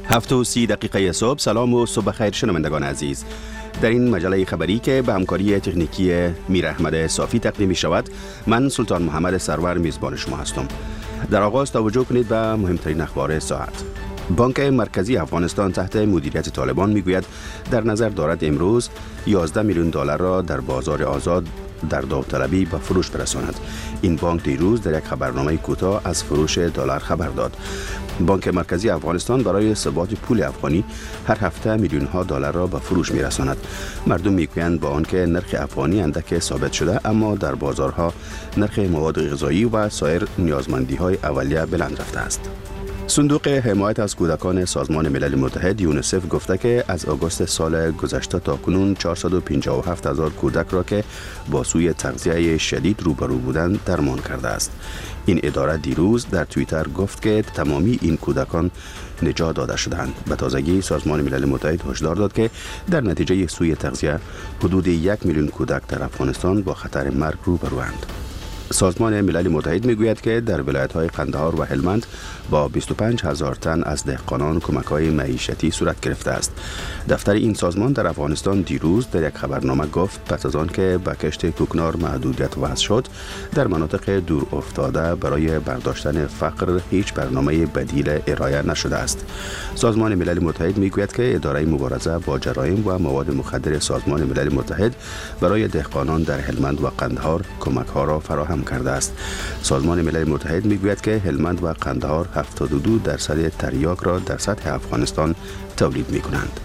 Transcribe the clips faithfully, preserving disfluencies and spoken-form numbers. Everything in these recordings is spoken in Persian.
هفت و سی دقیقه صبح. سلام و صبح خیر شنوندگان عزیز. در این مجله خبری که به همکاری تکنیکی میر احمد صافی تقدیم می شود، من سلطان محمد سرور میزبان شما هستم. در آغاز توجه کنید به مهمترین اخبار ساعت. بانک مرکزی افغانستان تحت مدیریت طالبان میگوید در نظر دارد امروز یازده میلیون دلار را در بازار آزاد در داوطلبی به فروش برساند. این بانک دیروز در یک خبرنامه کوتاه از فروش دلار خبر داد. بانک مرکزی افغانستان برای ثبات پول افغانی هر هفته میلیون ها دلار را به فروش میرساند. مردم میگویند با آنکه نرخ افغانی اندک ثابت شده، اما در بازارها نرخ مواد غذایی و سایر نیازمندی های اولیه بلند رفته است. صندوق حمایت از کودکان سازمان ملل متحد یونیسف گفته که از آگوست سال گذشته تا کنون چهارصد و پنجاه و هفت هزار کودک را که با سوء تغذیه شدید روبرو بودند درمان کرده است. این اداره دیروز در توییتر گفت که تمامی این کودکان نجات داده شدند. به تازگی سازمان ملل متحد هشدار داد که در نتیجه سوء تغذیه حدود یک میلیون کودک در افغانستان با خطر مرگ روبروند. سازمان ملل متحد میگوید که در ولایت‌های قندهار و هلمند با بیست و پنج هزار تن از دهقانان کمک‌های معیشتی صورت گرفته است. دفتر این سازمان در افغانستان دیروز در یک خبرنامه گفت پس از آن که به کشت کوکنار محدودیت وضع شد، در مناطق دور افتاده برای برداشتن فقر هیچ برنامه بدیل ارائه نشده است. سازمان ملل متحد میگوید که اداره مبارزه با جرایم و مواد مخدر سازمان ملل متحد برای دهقانان در هلمند و قندهار کمک‌ها را فراهم کرده است. سازمان ملل متحد میگوید که هلمند و قندهار هفتاد و دو درصد تریاک را در سطح افغانستان تولید میکنند.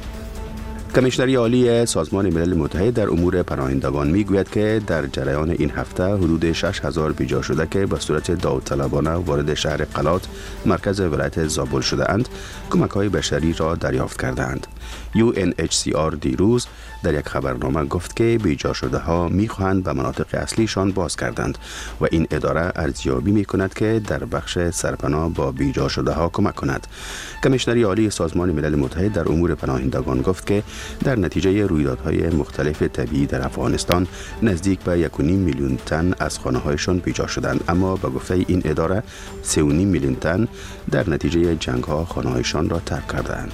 کمیشنری عالی سازمان ملل متحد در امور پناهندگان میگوید که در جریان این هفته حدود شش هزار بیجا شده که به صورت داوطلبانه وارد شهر قلات مرکز ولایت زابل شده اند کمک‌های بشری را دریافت کرده اند. یو ان اچ سی آر دیروز در یک خبرنامه گفت که بیجا شده ها میخواهند به مناطق اصلیشان باز کردند و این اداره ارزیابی میکند که در بخش سرپناه با بیجا شده ها کمک کند. کمیشنری عالی سازمان ملل متحد در امور پناهندگان گفت که در نتیجه رویدادهای مختلف طبیعی در افغانستان نزدیک به یک و نیم میلیون تن از خانه‌هایشان بیجا شدند، اما به گفته این اداره سه و نیم میلیون تن در نتیجه جنگ‌ها خانه‌هایشان را ترک کردند.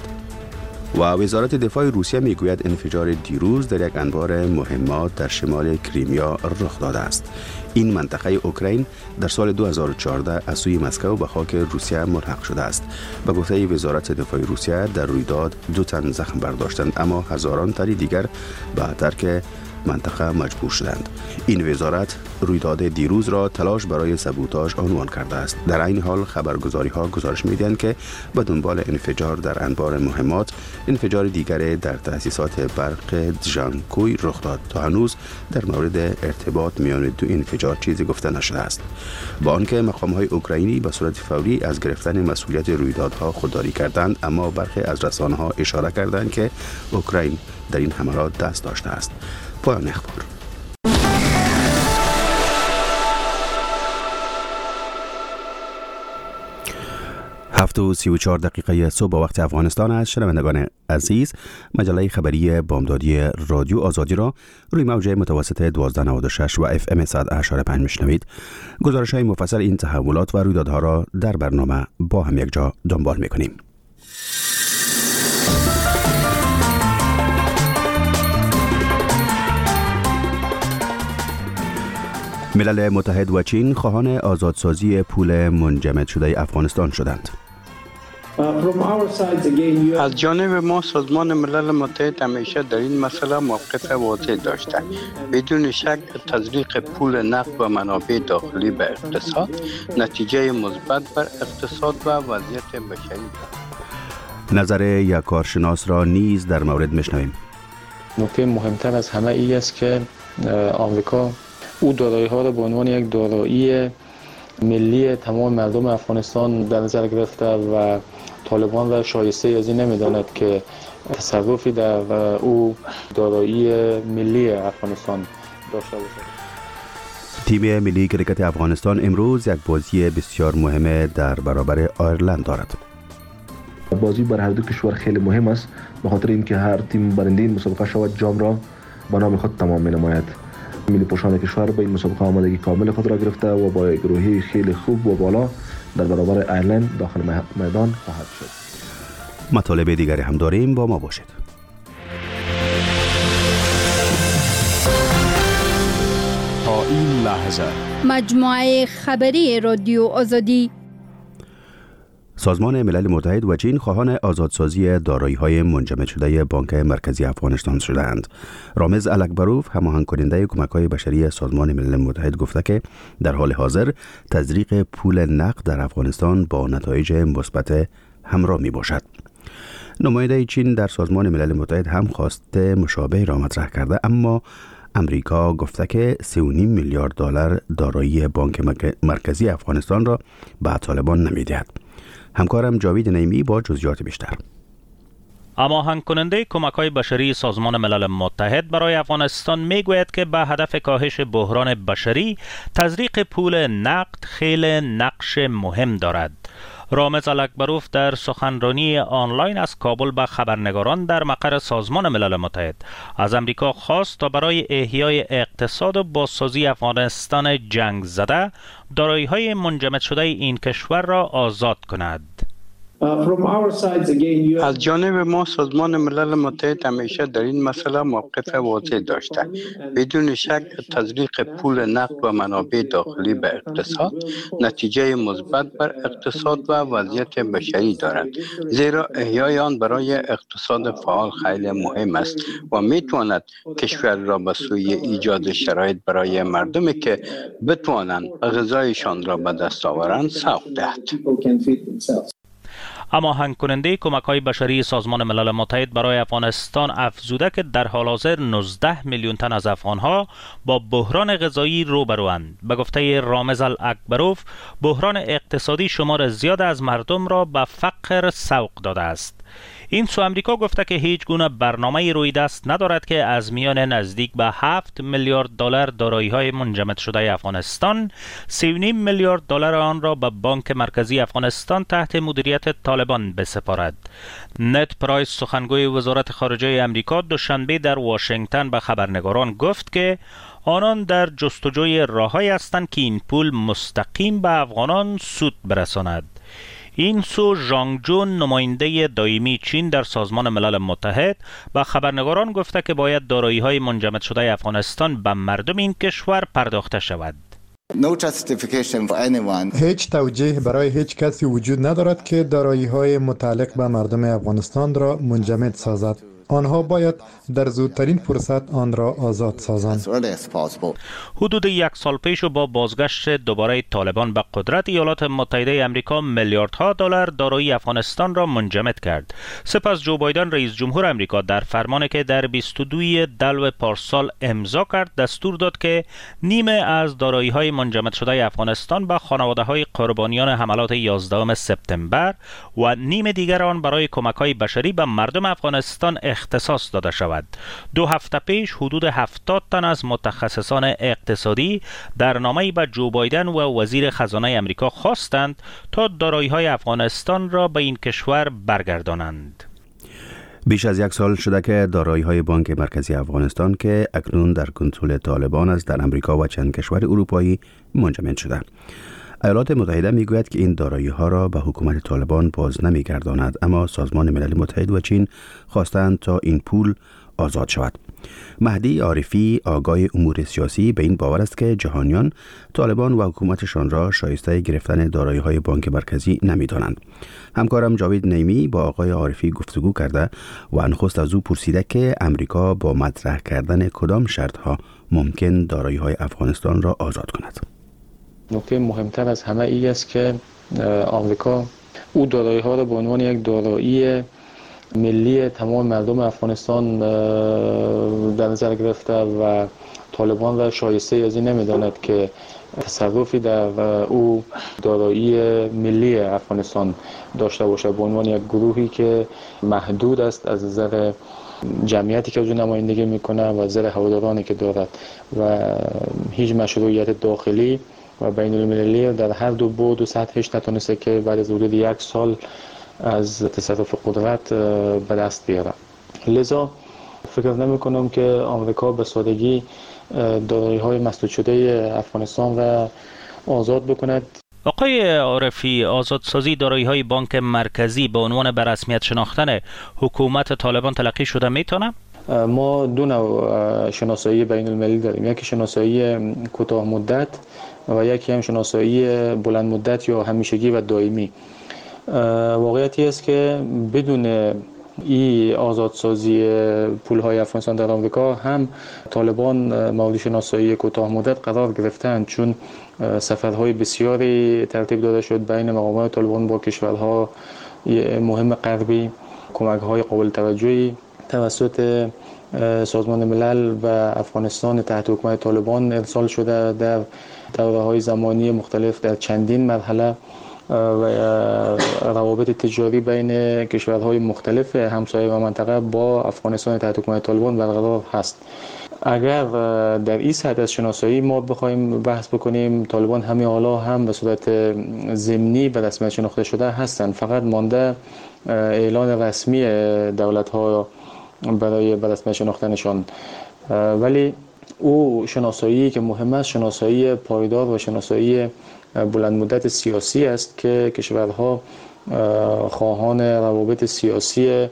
و وزارت دفاع روسیه میگوید انفجار دیروز در یک انبار مهمات در شمال کریمیا رخ داده است. این منطقه اوکراین در سال دو هزار و چهارده از سوی مسکو به خاک روسیه ملحق شده است. به گفته وزارت دفاع روسیه در رویداد دو تن زخم برداشتند، اما هزاران تن دیگر به ترک منطقه مجبور شدند. این وزارت رویداد دیروز را تلاش برای سبوتاژ عنوان کرده است. در این حال خبرگزاری ها گزارش می‌دهند که به دنبال انفجار در انبار مهمات، انفجار دیگر در تأسیسات برق دژانکوی رخ داد. تا هنوز در مورد ارتباط میان دو انفجار چیزی گفته نشده است. با آنکه مقام‌های اوکراینی به صورت فوری از گرفتن مسئولیت رویدادها خودداری کردند، اما برخی از رسانه‌ها اشاره کردند که اوکراین در این حملات دست داشته است. پایان اخبار. هفت و سی و چهار دقیقه صبح وقت افغانستان است. شنوندگان عزیز، مجله خبری بامدادی رادیو آزادی را روی موج متوسط دوازده نود و شش و اف ام صد و اشاره پنج میشنوید. گزارش های مفصل این تحولات و رویدادها را در برنامه با هم یک جا دنبال میکنیم. ملل متحد و چین خواهان آزادسازی پول منجمد شده افغانستان شدند. از جانب ما سازمان ملل متحد همیشه در این مسئله موقف واضح داشته. بدون شک تزریق پول نقد و منابع داخلی به اقتصاد نتیجه مثبت بر اقتصاد و وضعیت بشری دارد. نظر یک کارشناس را نیز در مورد میشنویم. نکته مهمتر از همه ای است که آمریکا او دارایی ها را به عنوان یک دارایی ملی تمام مردم افغانستان در نظر گرفته و طالبان را شایسته از این نمیداند که تصرفی در او دارایی ملی افغانستان داشته باشد. تیم ملی کریکت افغانستان امروز یک بازی بسیار مهم در برابر آیرلند دارد. بازی بر هر دو کشور خیلی مهم است، به خاطر اینکه هر تیم برنده این مسابقه شود جام را با نام خود تمام می‌نماید. ملی پوشان کشور به این مسابقه آمادگی کامل خود را گرفته و با یک گروهی خیلی خوب و بالا در برابر آیرلند داخل میدان خواهد شد. مطالب دیگری هم داریم، با ما باشید. تا این لحظه مجموعه خبری رادیو آزادی. سازمان ملل متحد و چین خواهان آزادسازی دارایی‌های منجمد شده بانک مرکزی افغانستان شدند. رامز الکبروف، هماهنگ کننده کمک‌های بشری سازمان ملل متحد، گفته که در حال حاضر تزریق پول نقد در افغانستان با نتایج مثبت همراه میباشد. نماینده چین در سازمان ملل متحد هم خواسته مشابه را مطرح کرده، اما امریکا گفته که سه و نیم میلیارد دلار دارایی بانک مرکزی افغانستان را به طالبان نمیدهد. همکارم جاوید نیمی با جزئیات بیشتر. هماهنگ کننده کمک‌های بشری سازمان ملل متحد برای افغانستان میگوید که به هدف کاهش بحران بشری تزریق پول نقد خیلی نقش مهم دارد. رامز الکبروف در سخنرانی آنلاین از کابل به خبرنگاران در مقر سازمان ملل متحد از امریکا خواست تا برای احیای اقتصاد و بازسازی افغانستان جنگ زده دارایی‌های منجمد شده این کشور را آزاد کند. از جانب ما سازمان ملل متحد همیشه در این مسئله موقف واضح داشته. بدون شک تزریق پول نقد و منابع داخلی به اقتصاد نتیجه مثبت بر اقتصاد و وضعیت بشری دارد، زیرا احیای آن برای اقتصاد فعال خیلی مهم است و میتواند کشور را به سوی ایجاد شرایط برای مردمی که بتوانند غذایشان را به دست آورند سوق دهد. هماهنگ کننده کمک‌های بشری سازمان ملل متحد برای افغانستان افزوده که در حال حاضر نوزده میلیون تن از افغان‌ها با بحران غذایی روبروند. به گفته رامز الکبروف، بحران اقتصادی شمار زیاد از مردم را به فقر سوق داده است. این سو امریکا گفته که هیچ گونه برنامه روی دست ندارد که از میان نزدیک به هفت میلیارد دلار دارایی‌های منجمد شده افغانستان سه و نیم میلیارد دلار آن را به بانک مرکزی افغانستان تحت مدیریت طالبان بسپارد. نت پرایس، سخنگوی وزارت خارجه امریکا، دوشنبه در واشنگتن به خبرنگاران گفت که آنان در جستجوی راه‌هایی هستند که این پول مستقیم به افغانان سود برساند. این سو ژانگ جون، نماینده دائمی چین در سازمان ملل متحد، به خبرنگاران گفته که باید دارایی‌های منجمد شده افغانستان به مردم این کشور پرداخته شود. هیچ توجیه برای هیچ کسی وجود ندارد که دارایی‌های متعلق به مردم افغانستان را منجمد سازد. آنها باید در زودترین فرصت آن را آزاد سازند. حدود یک سال پیش و با بازگشت دوباره طالبان به قدرت، ایالات متحده آمریکا میلیاردها دلار دارایی افغانستان را منجمد کرد. سپس جو بایدن رئیس جمهور آمریکا در فرمانی که در بیست و دو دلو پارسال امضا کرد دستور داد که نیمه از دارایی‌های منجمد شده افغانستان به خانواده‌های قربانیان حملات یازدهم سپتامبر و نیمه دیگر آن برای کمک‌های بشری به مردم افغانستان اختصاص داده شود. دو هفته پیش حدود هفتاد تن از متخصصان اقتصادی در نامه‌ای به جو بایدن و وزیر خزانه آمریکا خواستند تا دارایی‌های افغانستان را به این کشور برگردانند. بیش از یک سال شده که دارایی‌های بانک مرکزی افغانستان که اکنون در کنترل طالبان است در امریکا و چند کشور اروپایی منجمد شده. ایالات متحده میگوید که این دارایی‌ها را به حکومت طالبان باز نمی‌گرداند، اما سازمان ملل متحد و چین خواستند تا این پول آزاد شود. مهدی عارفی، آگاه امور سیاسی، به این باور است که جهانیان طالبان و حکومتشان را شایسته گرفتن دارایی‌های بانک مرکزی نمی‌دانند. همکارم جاوید نیمی با آقای عارفی گفتگو کرده و نخست از او پرسیده که امریکا با مطرح کردن کدام شرط‌ها ممکن دارایی‌های افغانستان را آزاد کند. نکته مهمتر از همه ای است که آمریکا او دارایی ها را به عنوان یک دارایی ملی تمام مردم افغانستان در نظر گرفته و طالبان را شایسته از این نمیداند که تصرفی در او دارایی ملی افغانستان داشته باشه به عنوان یک گروهی که محدود است از نظر جمعیتی که او نمایندگی میکنه و از نظر هوادارانی که دارد و هیچ مشروعیت داخلی و بین المللی در هر دو بعد و سطحش نتونسته که بعد از حدود یک سال از تصرف قدرت به دست بیاره. لذا فکر نمی کنم که آمریکا به سادگی دارایی‌های مسدود شده افغانستان را آزاد بکند. آقای عارفی، آزادسازی دارایی‌های بانک مرکزی به عنوان به رسمیت شناختن حکومت طالبان تلقی شده میتونه؟ ما دو نوع شناسایی بین المللی داریم، یکی شناسایی کوتاه مدت و یکی هم شناسایی بلند مدت یا همیشگی و دائمی. واقعیتی است که بدون این آزادسازی پول‌های افغانستان در آمریکا هم طالبان مورد شناسایی کوتاه مدت قرار گرفتند، چون سفرهای بسیاری ترتیب داده شد بین مقامات طالبان با کشورها مهم غربی، کمک‌های قابل توجهی توسط سازمان ملل و افغانستان تحت حکومت طالبان ارسال شده در دوره‌های زمانی مختلف در چندین مرحله و روابط تجاری بین کشورهای مختلف همسایه و منطقه با افغانستان تحت حکومت طالبان برقرار هست. اگر در این سطح از شناسایی ما بخوایم بحث بکنیم، طالبان همین حالا هم به صورت ضمنی به رسمیت شناخته شده هستند، فقط مانده اعلان رسمی دولت‌ها برای به رسمیت شناختنشان. ولی او شناسایی که مهم است شناسایی پایدار و شناسایی بلند مدت سیاسی است که کشورها خواهان روابط سیاسی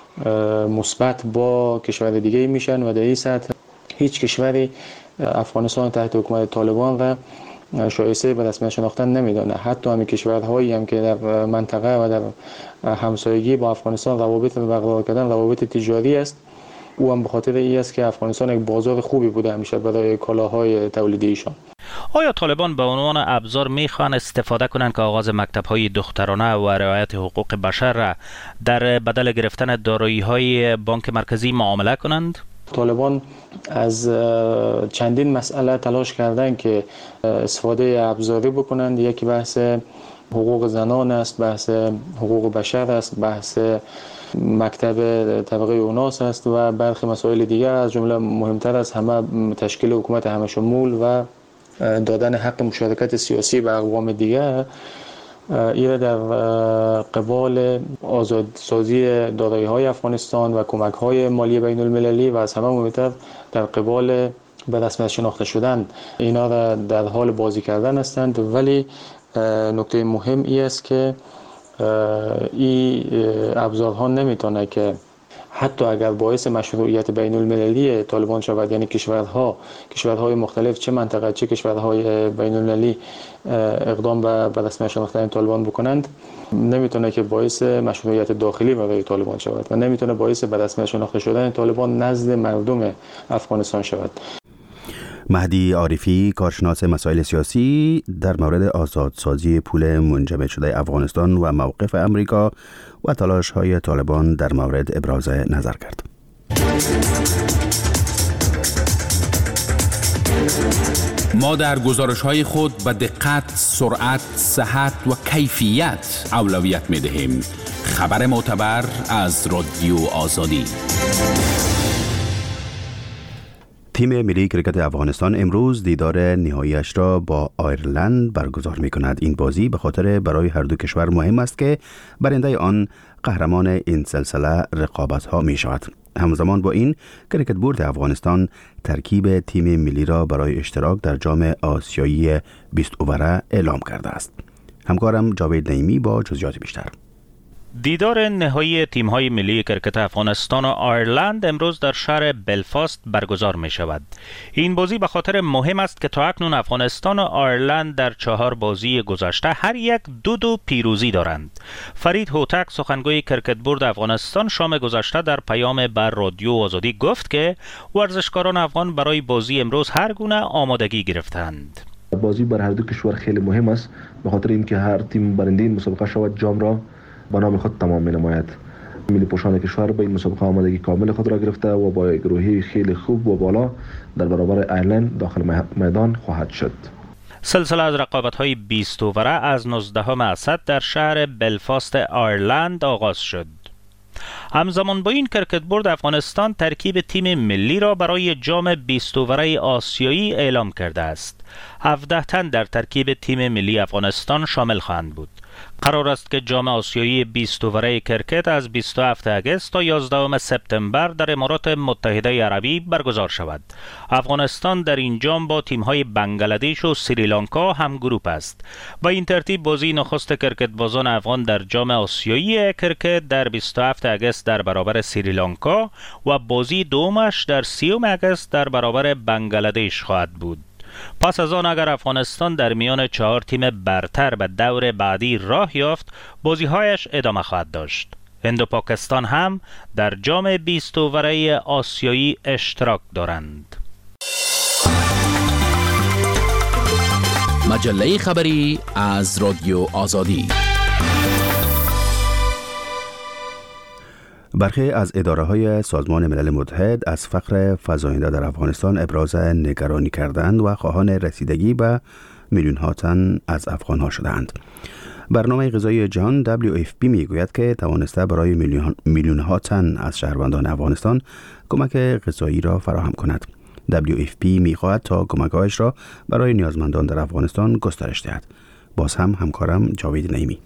مثبت با کشور دیگه میشن و در این سطح هیچ کشوری افغانستان تحت حکومت طالبان و شایسته به رسمیت شناختن نمیدانه. حتی همین کشورهایی هم که در منطقه و در همسایگی با افغانستان روابط برقرار کردن روابط تجاری است، او هم به خاطر این است که افغانستان یک بازار خوبی بوده همیشه برای کالاهای تولیدی ایشان. آیا طالبان به عنوان ابزار میخوان استفاده کنند که آغاز مکتب‌های دخترانه و رعایت حقوق بشر را در بدل گرفتن دارایی‌های بانک مرکزی معامله کنند؟ طالبان از چندین مسئله تلاش کردند که استفاده ابزاری بکنند. یکی بحث حقوق زنان است، بحث حقوق بشر است، بحث مکتب طبقه اوناس است و برخی مسائل دیگر، از جمله مهمتر از همه تشکیل حکومت همه شمول و دادن حق مشارکت سیاسی به اقوام دیگر. این در قبال آزادسازی دارایی‌های افغانستان و کمک‌های مالی بین المللی و از همه مهمتر در قبال به رسمیت شناخته شدن اینا را در حال بازی کردن هستند. ولی نکته مهم این است که این ابزارها نمیتونه که حتی اگر باعث مشروعیت بین المللی طالبان شود، یعنی کشورها کشورهای مختلف چه منطقه چه کشورهای بین المللی اقدام به رسمیت شناختن طالبان بکنند، نمیتونه که باعث مشروعیت داخلی برای طالبان شود و نمیتونه باعث به رسمیت شناخته شدن طالبان نزد مردم افغانستان شود. مهدی عارفی، کارشناس مسائل سیاسی، در مورد آزادسازی پول منجمد شده افغانستان و موقف امریکا و تلاش‌های طالبان در مورد ابراز نظر کرد. ما در گزارش‌های خود به دقت، سرعت، صحت و کیفیت اولویت می‌دهیم. خبر معتبر از رادیو آزادی. تیم ملی کرکت افغانستان امروز دیدار نهاییش را با آیرلند برگزار می کند. این بازی به خاطر برای هر دو کشور مهم است که برنده آن قهرمان این سلسله رقابت ها می شود. همزمان با این، کرکت بورد افغانستان ترکیب تیم ملی را برای اشتراک در جام آسیایی بیست اووره اعلام کرده است. همکارم جاوید نعیمی با جزئیات بیشتر. دیدار نهایی تیم‌های ملی کرکت افغانستان و آیرلند امروز در شهر بلفاست برگزار می شود. این بازی به خاطر مهم است که تا اکنون افغانستان و آیرلند در چهار بازی گذشته هر یک دو دو پیروزی دارند. فرید هوتک، سخنگوی کرکت بورد افغانستان، شام گذشته در پیام بر رادیو آزادی گفت که ورزشکاران افغان برای بازی امروز هر گونه آمادگی گرفتند. بازی بر هر دو کشور خیلی مهم است، به خاطر اینکه هر تیم برنده این مسابقه شود جام را با نام خود تمام می نماید. ملی پوشان کشور به این مسابقه آمادگی کامل خود را گرفته و با یک روحیه خیلی خوب و بالا در برابر آیرلند داخل میدان خواهد شد. سلسله از رقابت‌های بیست اووره از نوزدهم اسد در شهر بلفاست آیرلند آغاز شد. همزمان با این کرکت بورد افغانستان ترکیب تیم ملی را برای جام بیست اوره آسیایی اعلام کرده است. هفده تن در ترکیب تیم ملی افغانستان شامل خواهند بود. قرار است که جام آسیایی بیست اوره کرکت از بیست و هفتم اگست تا یازدهم سپتامبر در امارات متحده عربی برگزار شود. افغانستان در این جام با تیم‌های بنگلادش و سریلانکا هم گروپ است. با این ترتیب بازی نخست کرکت بازان افغان در جام آسیایی کرکت در بیست و هفتم اگست در برابر سریلانکا و بازی دومش در سیوم اگست در برابر بنگلادش خواهد بود. پس از آن اگر افغانستان در میان چهار تیم برتر به دور بعدی راه یافت، بازی‌هایش ادامه خواهد داشت. هند و پاکستان هم در جام بیست اوره آسیایی اشتراک دارند. مجله خبری از رادیو آزادی. برخی از اداره‌های سازمان ملل متحد از فقر فزاینده در افغانستان ابراز نگرانی کردند و خواهان رسیدگی به میلیون‌ها تن از افغان‌ها شدند. برنامه غذایی جهان دبلیو اف پی میگوید که توانسته برای میلیون‌ها تن از شهروندان افغانستان کمک غذایی را فراهم کند. دبلیو اف پی می‌خواهد تا کمک‌هایش را برای نیازمندان در افغانستان گسترش دهد. باز هم همکارم جاوید نعیمی.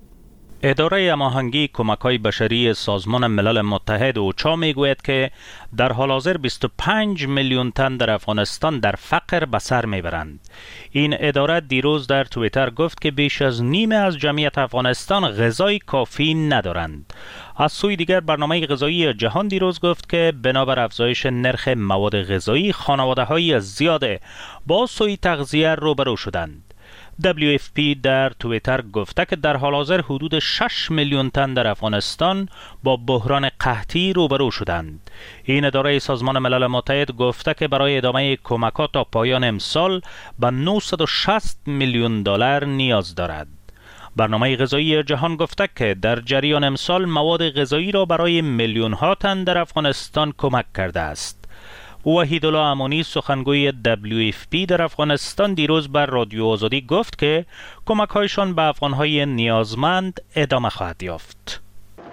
اداره هماهنگی کمک‌های بشری سازمان ملل متحد اوچا میگوید که در حال حاضر بیست و پنج میلیون تن در افغانستان در فقر به سر میبرند. این اداره دیروز در توییتر گفت که بیش از نیمه از جمعیت افغانستان غذای کافی ندارند. از سوی دیگر برنامه غذایی جهان دیروز گفت که بنابر افزایش نرخ مواد غذایی خانواده‌های زیاده با سوء تغذیه روبرو شدند. دبلیو اف پی در توییتر گفته که در حال حاضر حدود شش میلیون تن در افغانستان با بحران قحطی روبرو شدند. این اداره سازمان ملل متحد گفته که برای ادامه کمکات تا پایان امسال به نهصد و شصت میلیون دلار نیاز دارد. برنامه غذایی جهان گفته که در جریان امسال مواد غذایی را برای میلیون ها تن در افغانستان کمک کرده است. وحیدالله امانی سخنگوی دبلیو اف پی در افغانستان دیروز بر رادیو آزادی گفت که کمک‌هایشان به افغان‌های نیازمند ادامه خواهد یافت.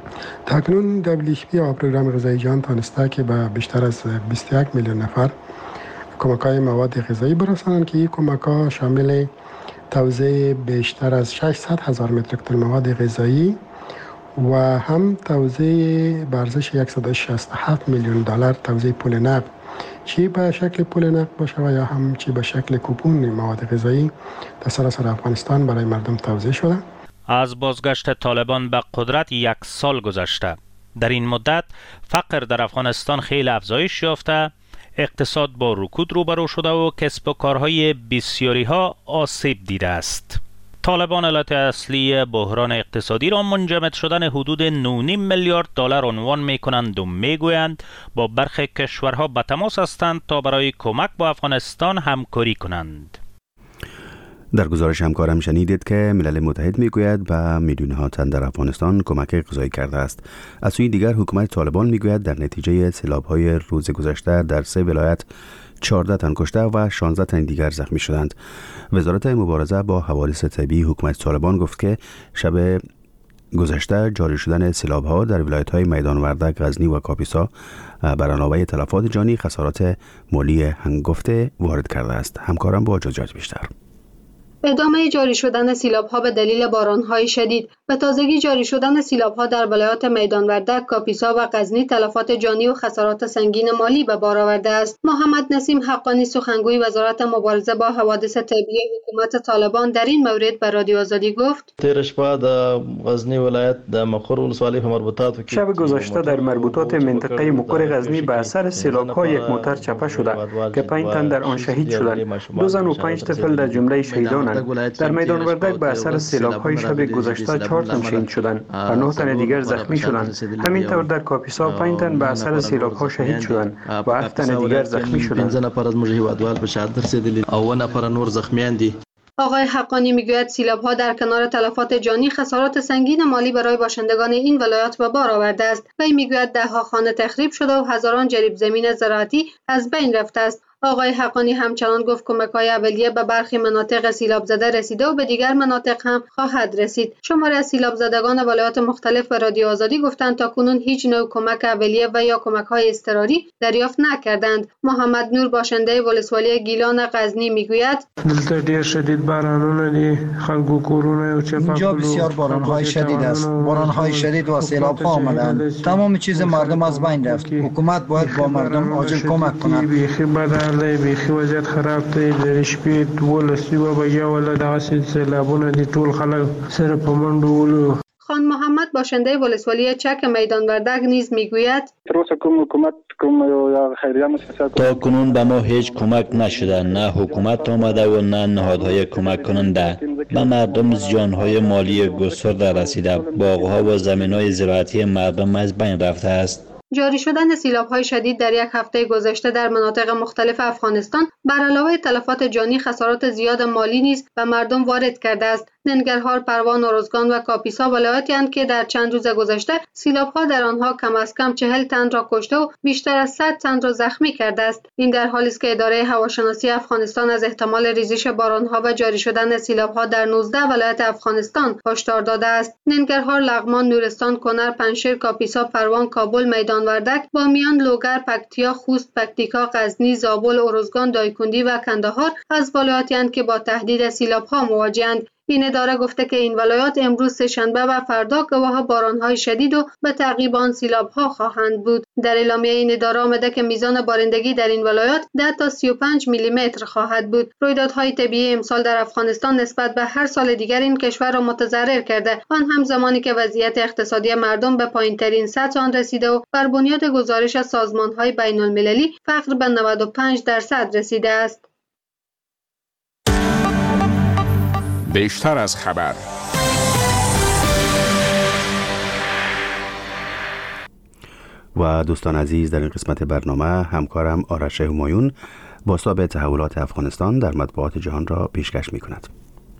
تاکنون دبلیو اف پی و پروگرام غذایی جهان تانسته که به بیشتر از بیست و یک میلیون نفر کمک‌های مواد غذایی برسانند که این کمک‌ها شامل توزیع بیشتر از ششصد هزار متریک تن مواد غذایی و هم توزیع به ارزش صد و شصت و هفت میلیون دلار توزیع پول نقد، چی به شکل پول نقد باشه و یا هم چی به شکل کوپون مواد غذایی در سراسر افغانستان برای مردم توزیع شده. از بازگشت طالبان به قدرت یک سال گذشته. در این مدت فقر در افغانستان خیلی افزایش یافته، اقتصاد با رکود روبرو شده و کسب و کارهای بسیاری ها آسیب دیده است. طالبان علت اصلی بحران اقتصادی را منجمد شدن حدود نه و نیم میلیارد دلار عنوان می کنند و می گویند با برخی کشورها به تماس هستند تا برای کمک با افغانستان همکاری کنند. در گزارش همکارم شنیدید که ملل متحد میگوید به میلیون ها تن در افغانستان کمک غذایی کرده است. از سوی دیگر حکومت طالبان میگوید در نتیجه سیلاب‌های روز گذشته در سه ولایت چهارده تن کشته و شانزده تن دیگر زخمی شدند. وزارت مبارزه با حوادث طبیعی حکومت طالبان گفت که شب گذشته جاری شدن سیلاب‌ها در ولایت‌های میدان وردک، غزنی و کاپیسا بر علاوه تلفات جانی خسارات مالی هنگفته وارد کرده است. همکارم با جزئیات بیشتر. ادامه جاری شدن سیلاب‌ها به دلیل باران‌های شدید و تازگی جاری شدن سیلاب‌ها در ولایات میدان وردک، کاپیسا و غزنی تلفات جانی و خسارات سنگین مالی به بار آورده است. محمد نسیم حقانی سخنگوی وزارت مبارزه با حوادث طبیعی حکومت طالبان در این مورد به رادیو آزادی گفت: تیر شپه د غزنی ولایت د مقر ولسوالی په مربوطاتو کې شب گذشته در مربوطات منطقه مقر غزنی به اثر سیلاب‌ها یک موتر چپه شده که پنج تن در آن شهید شدند. دو زن و پنج طفل در جمله شهیدان. در میدان وردک به اثر سیلاب‌های شب گذشته چهار تن شهید شدند و نه تن دیگر زخمی شدند. همینطور در کاپیسا پنج تن به اثر سیلاب‌ها شهید شدند و هفت تن دیگر زخمی شدند. پنځه نفر از موږ هیوادوال په شهادت رسیدلي او نفر نور زخمیان دي. آقای حقانی میگوید سیلاب‌ها در کنار تلفات جانی خسارات سنگین مالی برای باشندگان این ولایات به بار آورده است. وی میگوید ده‌ها خانه تخریب شده و هزاران جریب زمین زراعتی از بین رفته است. آقای حقانی همچنان گفت کمک‌های اولیه به برخی مناطق سیلاب زده رسیده و به دیگر مناطق هم خواهد رسید. شماری از سیلاب زدگان ولایات مختلف به رادیو آزادی گفتند تاکنون هیچ نوع کمک اولیه و یا کمک‌های اضطراری دریافت نکردند. محمد نور باشنده ولسوالی گیلان غزنی میگوید دلته ډیر شدید بارانونه دي خلکو کورونه او چپاکولو اینجا بسیار باران‌های شدید است. باران‌های شدید و سیلاب‌ها آمدند. تمام چیز مردم از بین رفت. حکومت باید با مردم عاجل کمک کند. بیخی بدحال دی، بیخی وضعیت خراب دی. د شپې دولس یوه بجې ولا دغسې سیلابونه دي، ټول خلک سره په منډو ولو. خان محمد باشنده ولسوالی چک میدان وردک نیز میگوید تا کنون به ما هیچ کمک نشده، نه حکومت آمده و نه نهادهای کمک کننده. به مردم زیانهای مالی گسترده رسیده، باغها و زمینهای زراعتی مردم از بین رفته است. جاری شدن سیلاب‌های شدید در یک هفته گذشته در مناطق مختلف افغانستان بر علاوه تلفات جانی خسارات زیاد مالی نیز به مردم وارد کرده است. ننگرهار، پروان، اروزگان و کاپیسا ولایاتی اند که در چند روز گذشته سیلاب‌ها در آنها کم از کم چهل تن را کشته و بیشتر از صد تن را زخمی کرده است. این در حالی است که اداره هواشناسی افغانستان از احتمال ریزش باران‌ها و جاری شدن سیلاب‌ها در نوزده ولایت افغانستان هشدار داده است. ننگرهار، لغمان، نورستان، کنر، پنجشیر، کاپیسا، پروان، کابل، میدان وردک، بامیان، لوگر، پکتیا، خوست، پکتیکا، غزنی، زابل، اروزگان، دایکندی و کندهار از ولایاتی اند که با تهدید سیلاب‌ها مواجه‌اند. این اداره گفته که این ولایات امروز سه‌شنبه و فردا گواه باران‌های شدید و به تعقیب آن سیلاب‌ها خواهند بود. در اعلامیه این اداره آمده که میزان بارندگی در این ولایات ده تا سی و پنج میلی متر خواهد بود. رویدادهای طبیعی امسال در افغانستان نسبت به هر سال دیگر این کشور را متضرر کرده، آن هم زمانی که وضعیت اقتصادی مردم به پایین‌ترین سطح آن رسیده و بر بنیاد گزارش از سازمان‌های بین‌المللی فقر به نود و پنج درصد رسیده است. بیشتر از خبر. و دوستان عزیز، در این قسمت برنامه همکارم آرش همایون بازتاب تحولات افغانستان در مطبوعات جهان را پیشکش می کند.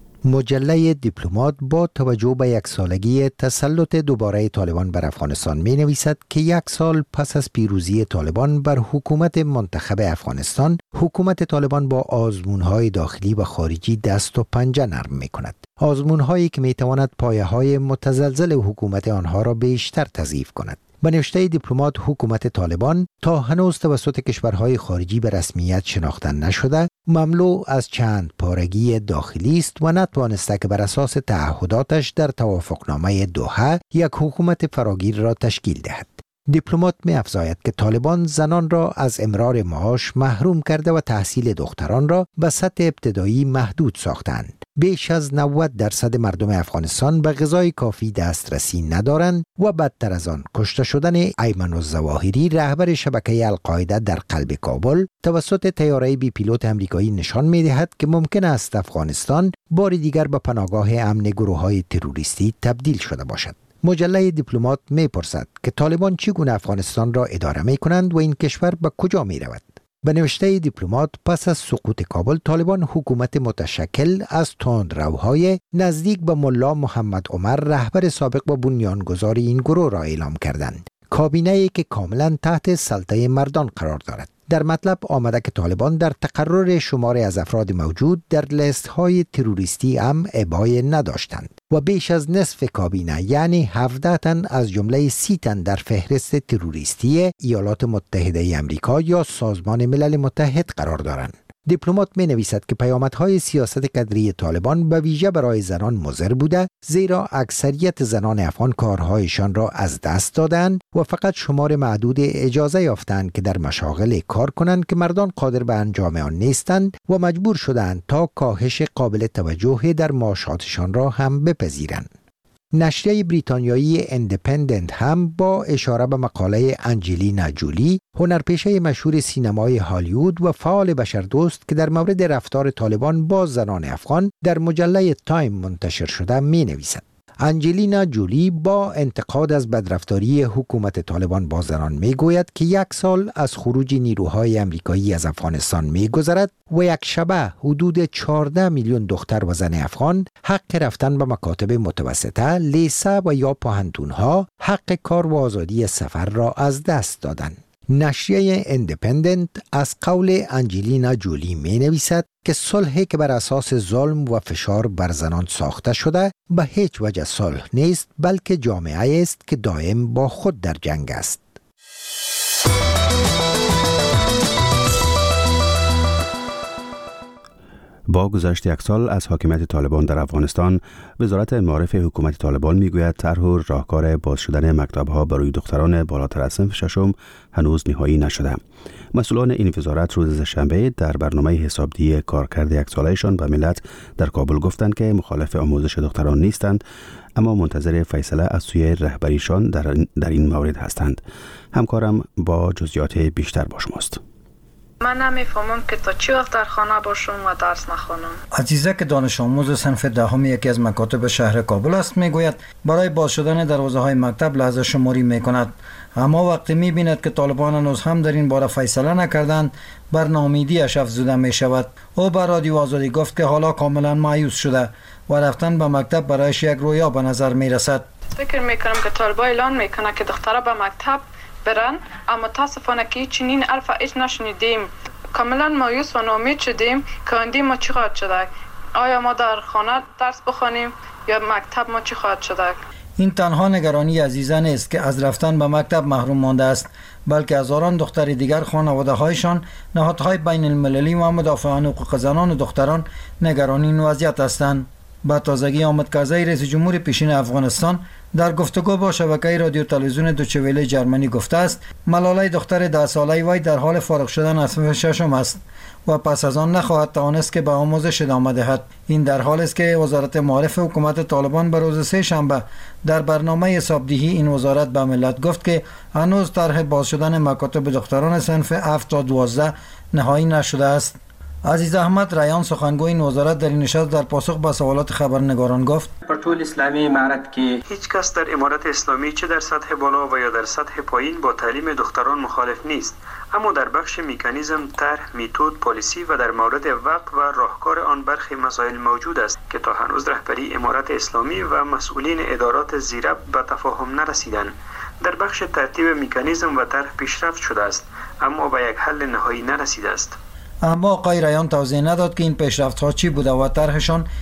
مجله دیپلمات با توجه به یک سالگی تسلط دوباره طالبان بر افغانستان می نویسد که یک سال پس از پیروزی طالبان بر حکومت منتخب افغانستان، حکومت طالبان با آزمون‌های داخلی و خارجی دست و پنجه نرم می کند. آزمون‌هایی که می تواند پایه‌های متزلزل حکومت آنها را بیشتر تضعیف کند. به نوشته دیپلمات، حکومت طالبان تا هنوز توسط کشورهای خارجی به رسمیت شناخته نشده، مملو از چند پارگی داخلی است و نتوانسته که بر اساس تعهداتش در توافقنامه دوحه یک حکومت فراگیر را تشکیل دهد. دیپلمات می افزاید که طالبان زنان را از امرار معاش محروم کرده و تحصیل دختران را به سطح ابتدایی محدود ساختند. بیش از نود درصد مردم افغانستان به غذای کافی دسترسی ندارند و بدتر از آن، کشته شدن ایمن الظواهری، رهبر شبکه القاعده در قلب کابل توسط طیاره بی پیلوت آمریکایی نشان می دهد که ممکن است افغانستان بار دیگر به پناهگاه امن گروه‌های تروریستی تبدیل شده باشد. مجله دیپلمات می پرسد که طالبان چگونه افغانستان را اداره می کنند و این کشور به کجا می رود. به نوشته دیپلمات، پس از سقوط کابل، طالبان حکومت متشکل از تندروهای نزدیک به ملا محمد عمر، رهبر سابق و بنیانگذار این گروه را اعلام کردند. کابینه‌ای که کاملا تحت سلطه مردان قرار دارد. در مطلب آمده که طالبان در تقرر شماری از افراد موجود در لیست‌های تروریستی هم ابای نداشتند و بیش از نصف کابینه، یعنی هفده تن از جمله سی تن در فهرست تروریستی ایالات متحده آمریکا یا سازمان ملل متحد قرار دارند. دیپلمات می نویسد که پیامدهای سیاست کدری طالبان به ویژه برای زنان مضر بوده، زیرا اکثریت زنان افغان کارهایشان را از دست دادند و فقط شمار معدود اجازه یافتند که در مشاغل کار کنند که مردان قادر به انجام آن نیستند و مجبور شدند تا کاهش قابل توجه در معاشاتشان را هم بپذیرند. نشریه بریتانیایی اندپندنت هم با اشاره به مقاله انجلینا جولی، هنرپیشه مشهور سینمای هالیوود و فعال بشردوست که در مورد رفتار طالبان با زنان افغان در مجله تایم منتشر شده، می نویسد. انجلینا جولی با انتقاد از بدرفتاری حکومت طالبان با زنان می گوید که یک سال از خروج نیروهای امریکایی از افغانستان می گذرد و یک شبه حدود چهارده میلیون دختر و زن افغان حق رفتن به مکاتب متوسطه، لیسه و یا پوهنتونها، حق کار و آزادی سفر را از دست دادند. نشریه اندپندنت از قول انجلینا جولی می نویسد که صلحی که بر اساس ظلم و فشار بر زنان ساخته شده به هیچ وجه صلح نیست، بلکه جامعه است که دائم با خود در جنگ است. با گذشت یک سال از حاکمیت طالبان در افغانستان، وزارت معارف حکومت طالبان میگوید طرح و راهکار باز شدن مکتب‌ها برای دختران بالاتر از صنف ششم هنوز نهایی نشده. مسئولان این وزارت روز شنبه در برنامه حسابدهی کارکرد یک سالهشان به ملت در کابل گفتند که مخالف آموزش دختران نیستند، اما منتظر فیصله از سوی رهبریشان در در این مورد هستند. همکارم با جزئیات بیشتر با شماست. من نمیفهمم که تا چی وقت در خانه باشم و درس نخوانم. عزیزه که دانش آموز صنف دهم یکی از مکاتب شهر کابل است میگوید برای باز شدن دروازه های مکتب لحظه شماری میکند، اما وقتی میبیند که طالبان هنوز هم در این باره فیصله نکردند بر ناامیدی‌اش افزوده میشود. او به رادیو آزادی گفت که حالا کاملا مایوس شده و رفتن به مکتب برایش یک رویا به نظر میرسد. فکر میکنم که طالبان اعلان میکنه که دخترها به مکتب برن، اما متاسفانه که چنین الف هیچ نشنیدیم. کاملا مایوس و ناامید شدیم که آینده ما چی خواهد شده. آیا ما در خانه درس بخوانیم یا مکتب ما چی خواهد شده؟ این تنها نگرانی عزیزه نیست که از رفتن به مکتب محروم مانده است، بلکه هزاران دختر دیگر خانواده هایشان، نهادهای بین المللی و مدافعان حقوق زنان و دختران نگران این وضعیت هستند. با تازگی حامد کرزی رئیس جمهور پیشین افغانستان در گفتگو با شبکه رادیو تلویزیون دوچه وله جرمنی گفته است ملاله دختر ده ساله وی در حال فارغ شدن از صنف ششم است و پس از آن نخواهد توانست که به آموزش ادامه دهد. این در حالی است که وزارت معارف حکومت طالبان به روز سه شنبه در برنامه حسابدهی این وزارت به ملت گفت که هنوز طرح باز شدن مکاتب دختران صنف هفت تا دوازده نهایی نشده است. عزیز احمد ریان سخنگوی این وزارت در این نشست در پاسخ به سوالات خبرنگاران گفت پر ټول اسلامي امارت کې هیچ کس در امارت اسلامی چه در سطح بالا و یا در سطح پایین با تعلیم دختران مخالف نیست، اما در بخش مکانیزم، طرح، میتود، پالیسی و در مورد وقت و راهکار آن برخی مسائل موجود است که تا هنوز رهبری امارت اسلامی و مسئولین ادارات زیرب به تفاهم نرسیدند. در بخش ترتیب مکانیزم و طرح پیشرفت شده است، اما به یک حل نهایی نرسیده است. اما آقای ریان توضیح نداد که این پیشرفت‌ها چی بوده و طرحشان